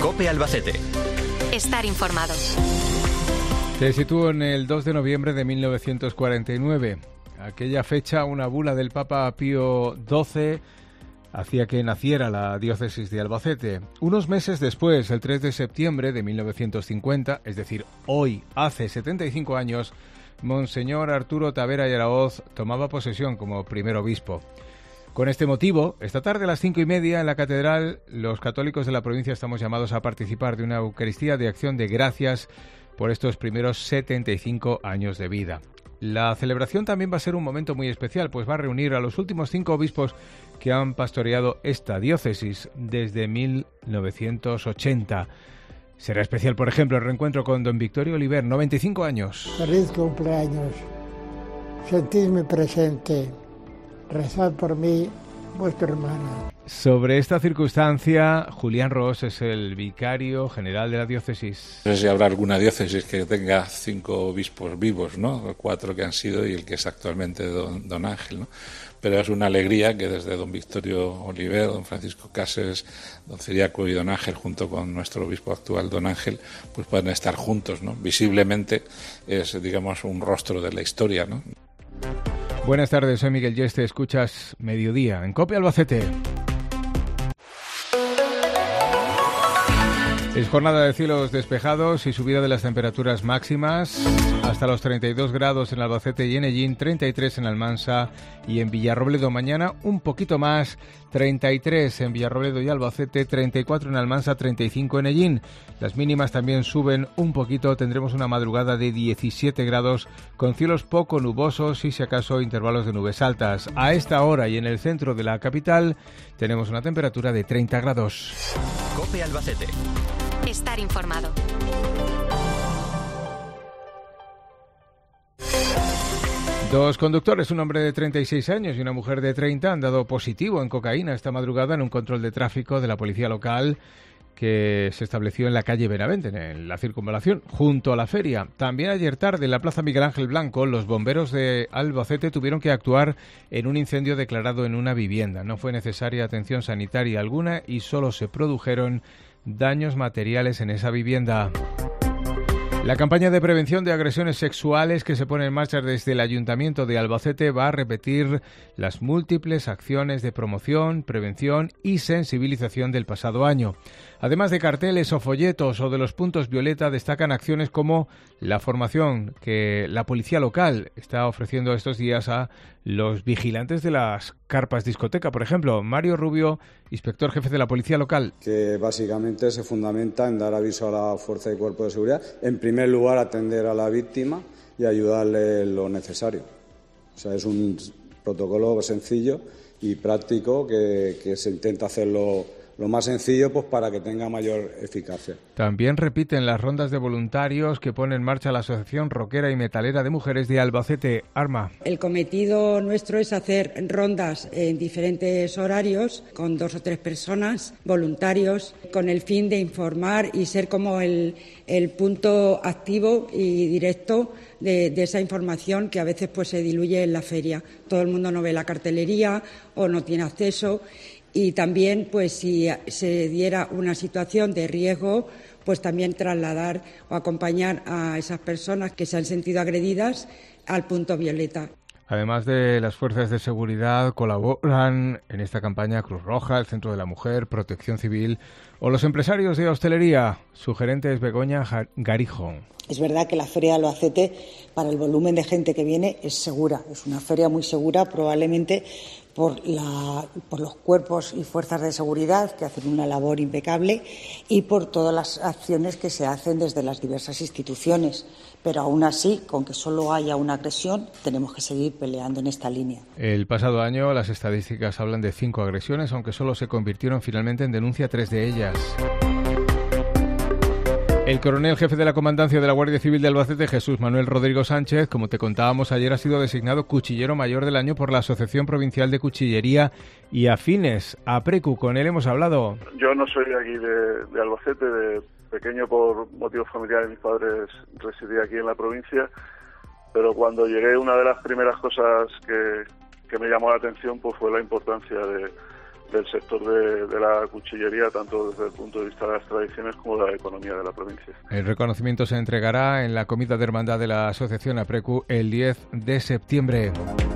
COPE Albacete. Estar informado. Te sitúo en el 2 de noviembre de 1949. Aquella fecha, una bula del Papa Pío XII hacía que naciera la diócesis de Albacete. Unos meses después, el 3 de septiembre de 1950, es decir, hoy, hace 75 años, Monseñor Arturo Tavera y Araoz tomaba posesión como primer obispo. Con este motivo, esta tarde a las 5:30 en la catedral, los católicos de la provincia estamos llamados a participar de una Eucaristía de acción de gracias por estos primeros 75 años de vida. La celebración también va a ser un momento muy especial, pues va a reunir a los últimos 5 obispos que han pastoreado esta diócesis desde 1980. Será especial, por ejemplo, el reencuentro con don Victorio Oliver, 95 años. Feliz cumpleaños. Sentidme presente. Rezad por mí, vuestra hermana. Sobre esta circunstancia, Julián Ros es el vicario general de la diócesis. No sé si habrá alguna diócesis que tenga 5 obispos vivos, ¿no? 4 que han sido y el que es actualmente don Ángel, ¿no? Pero es una alegría que desde don Victorio Oliver, don Francisco Cases, don Ciriaco y don Ángel, junto con nuestro obispo actual, don Ángel, pues pueden estar juntos, ¿no? Visiblemente es, digamos, un rostro de la historia, ¿no? Buenas tardes, soy Miguel Yeste, escuchas Mediodía en COPE Albacete. Es jornada de cielos despejados y subida de las temperaturas máximas hasta los 32 grados en Albacete y en Ellín, 33 en Almansa y en Villarrobledo. Mañana un poquito más, 33 en Villarrobledo y Albacete, 34 en Almansa, 35 en Ellín. Las mínimas también suben un poquito, tendremos una madrugada de 17 grados con cielos poco nubosos y si acaso intervalos de nubes altas. A esta hora y en el centro de la capital tenemos una temperatura de 30 grados. COPE Albacete. Estar informado. Dos conductores, un hombre de 36 años y una mujer de 30, han dado positivo en cocaína esta madrugada en un control de tráfico de la policía local que se estableció en la calle Benavente, en la circunvalación, junto a la feria. También ayer tarde, en la plaza Miguel Ángel Blanco, los bomberos de Albacete tuvieron que actuar en un incendio declarado en una vivienda. No fue necesaria atención sanitaria alguna y solo se produjeron daños materiales en esa vivienda. La campaña de prevención de agresiones sexuales que se pone en marcha desde el Ayuntamiento de Albacete va a repetir las múltiples acciones de promoción, prevención y sensibilización del pasado año. Además de carteles o folletos o de los puntos violeta, destacan acciones como la formación que la policía local está ofreciendo estos días a los vigilantes de las carpas discoteca. Por ejemplo, Mario Rubio, inspector jefe de la policía local. Que básicamente se fundamenta en dar aviso a la fuerza y cuerpo de seguridad. En primer lugar, atender a la víctima y ayudarle en lo necesario. O sea, es un protocolo sencillo y práctico que se intenta hacerlo lo más sencillo, pues para que tenga mayor eficacia. También repiten las rondas de voluntarios que pone en marcha la Asociación Rockera y Metalera de Mujeres de Albacete, ARMA. El cometido nuestro es hacer rondas en diferentes horarios con 2 o 3 personas, voluntarios, con el fin de informar y ser como el punto activo y directo de esa información que a veces pues se diluye en la feria. Todo el mundo no ve la cartelería o no tiene acceso. Y también, pues si se diera una situación de riesgo, pues también trasladar o acompañar a esas personas que se han sentido agredidas al punto violeta. Además de las fuerzas de seguridad, colaboran en esta campaña Cruz Roja, el Centro de la Mujer, Protección Civil o los empresarios de hostelería. Su gerente es Begoña Garijo. Es verdad que la Feria de Albacete, para el volumen de gente que viene, es segura. Es una feria muy segura, probablemente por los cuerpos y fuerzas de seguridad que hacen una labor impecable y por todas las acciones que se hacen desde las diversas instituciones. Pero aún así, con que solo haya una agresión, tenemos que seguir peleando en esta línea. El pasado año las estadísticas hablan de 5 agresiones, aunque solo se convirtieron finalmente en denuncia 3 de ellas. El coronel jefe de la Comandancia de la Guardia Civil de Albacete, Jesús Manuel Rodrigo Sánchez, como te contábamos ayer, ha sido designado Cuchillero Mayor del Año por la Asociación Provincial de Cuchillería y Afines, APRECU. Con él hemos hablado. Yo no soy de aquí de Albacete, de pequeño por motivos familiares, mis padres residían aquí en la provincia, pero cuando llegué una de las primeras cosas que me llamó la atención pues fue la importancia del sector de la cuchillería, tanto desde el punto de vista de las tradiciones como de la economía de la provincia. El reconocimiento se entregará en la comida de hermandad de la Asociación APRECU el 10 de septiembre.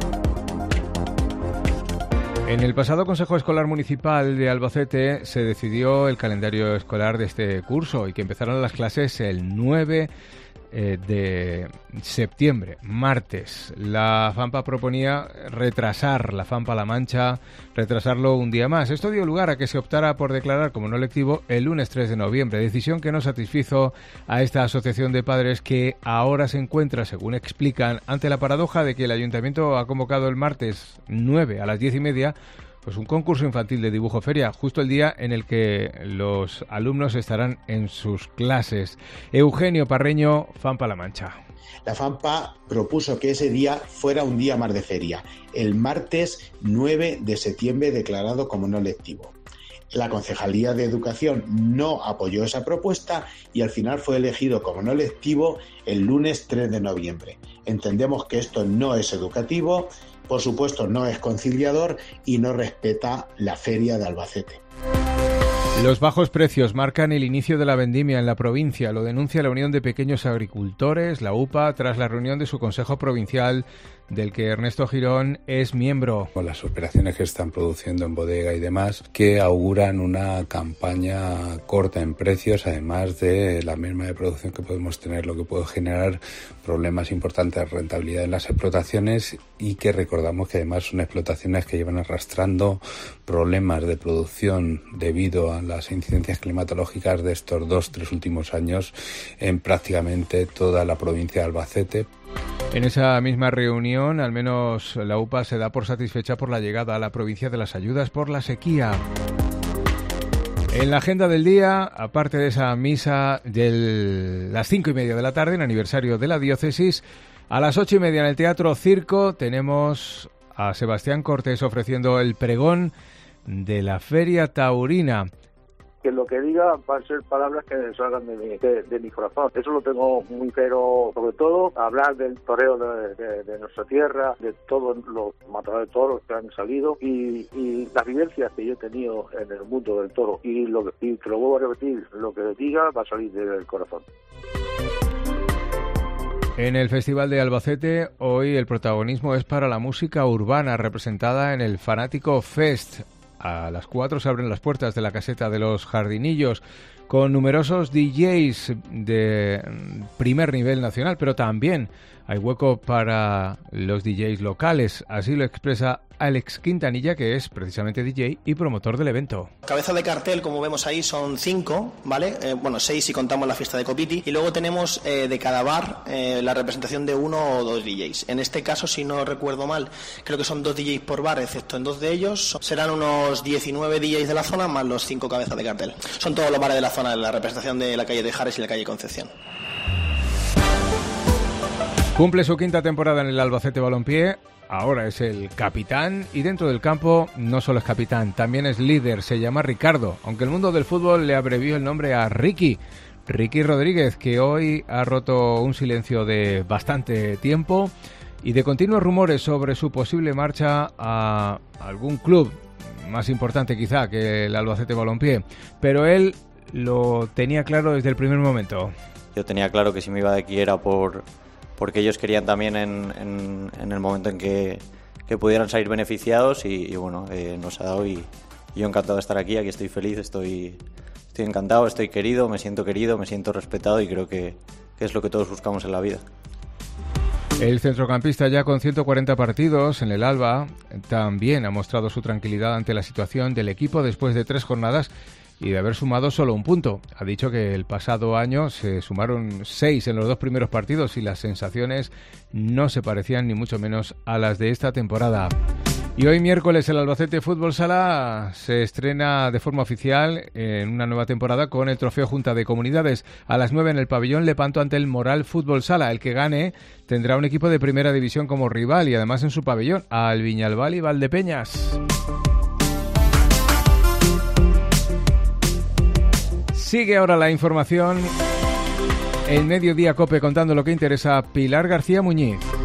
En el pasado Consejo Escolar Municipal de Albacete se decidió el calendario escolar de este curso y que empezaron las clases el 9 de septiembre, martes. La FAMPA proponía retrasar la FAMPA-La Mancha, retrasarlo un día más. Esto dio lugar a que se optara por declarar como no lectivo el lunes 3 de noviembre, decisión que no satisfizo a esta asociación de padres que ahora se encuentra, según explican, ante la paradoja de que el Ayuntamiento ha convocado el martes 9 a las 10:30 pues un concurso infantil de dibujo feria, justo el día en el que los alumnos estarán en sus clases. Eugenio Parreño, FAMPA-La Mancha. La FAMPA propuso que ese día fuera un día más de feria, el martes 9 de septiembre declarado como no lectivo. La Concejalía de Educación no apoyó esa propuesta y al final fue elegido como no lectivo el lunes 3 de noviembre. Entendemos que esto no es educativo, por supuesto no es conciliador y no respeta la feria de Albacete. Los bajos precios marcan el inicio de la vendimia en la provincia. Lo denuncia la Unión de Pequeños Agricultores, la UPA, tras la reunión de su Consejo Provincial, del que Ernesto Girón es miembro. Con las operaciones que están produciendo en bodega y demás, que auguran una campaña corta en precios, además de la merma de producción que podemos tener, lo que puede generar problemas importantes de rentabilidad en las explotaciones y que recordamos que además son explotaciones que llevan arrastrando problemas de producción debido a las incidencias climatológicas de estos 2-3 últimos años en prácticamente toda la provincia de Albacete. En esa misma reunión, al menos la UPA se da por satisfecha por la llegada a la provincia de las ayudas por la sequía. En la agenda del día, aparte de esa misa de las 5:30 de la tarde, en aniversario de la diócesis, a las 8:30 en el Teatro Circo tenemos a Sebastián Cortés ofreciendo el pregón de la Feria Taurina. Que lo que diga van a ser palabras que salgan de mi corazón. Eso lo tengo muy claro, sobre todo hablar del toreo de nuestra tierra, de todos los matadores de toros que han salido y las vivencias que yo he tenido en el mundo del toro. Y te lo vuelvo a repetir, lo que diga va a salir del corazón. En el Festival de Albacete, hoy el protagonismo es para la música urbana representada en el Fanático Fest. A las 4 se abren las puertas de la caseta de los Jardinillos con numerosos DJs de primer nivel nacional, pero también hay hueco para los DJs locales. Así lo expresa Alex Quintanilla, que es precisamente DJ y promotor del evento. Cabeza de cartel, como vemos ahí, son 5, ¿vale? 6 si contamos la fiesta de Copiti. Y luego tenemos de cada bar la representación de 1 o 2 DJs. En este caso, si no recuerdo mal, creo que son 2 DJs por bar, excepto en 2 de ellos. Serán unos 19 DJs de la zona, más los 5 cabezas de cartel. Son todos los bares de la zona, de la representación de la calle de Jares y la calle Concepción. Cumple su 5ª temporada en el Albacete Balompié. Ahora es el capitán y dentro del campo no solo es capitán, también es líder, se llama Ricardo, aunque el mundo del fútbol le abrevió el nombre a Ricky Rodríguez, que hoy ha roto un silencio de bastante tiempo y de continuos rumores sobre su posible marcha a algún club más importante quizá que el Albacete Balompié, pero él lo tenía claro desde el primer momento. Yo tenía claro que si me iba de aquí era porque ellos querían también en el momento en que pudieran salir beneficiados y bueno, nos ha dado y yo encantado de estar aquí estoy feliz, estoy encantado, estoy querido, me siento respetado y creo que es lo que todos buscamos en la vida. El centrocampista, ya con 140 partidos en el Alba, también ha mostrado su tranquilidad ante la situación del equipo después de 3 jornadas y de haber sumado solo un punto. Ha dicho que el pasado año se sumaron 6 en los 2 primeros partidos y las sensaciones no se parecían ni mucho menos a las de esta temporada. Y hoy miércoles el Albacete Fútbol Sala se estrena de forma oficial en una nueva temporada con el Trofeo Junta de Comunidades. A las 9 en el pabellón Lepanto ante el Moral Fútbol Sala. El que gane tendrá un equipo de primera división como rival y además en su pabellón al Viñalbal y Valdepeñas. Sigue ahora la información. El Mediodía COPE contando lo que interesa. Pilar García Muñiz.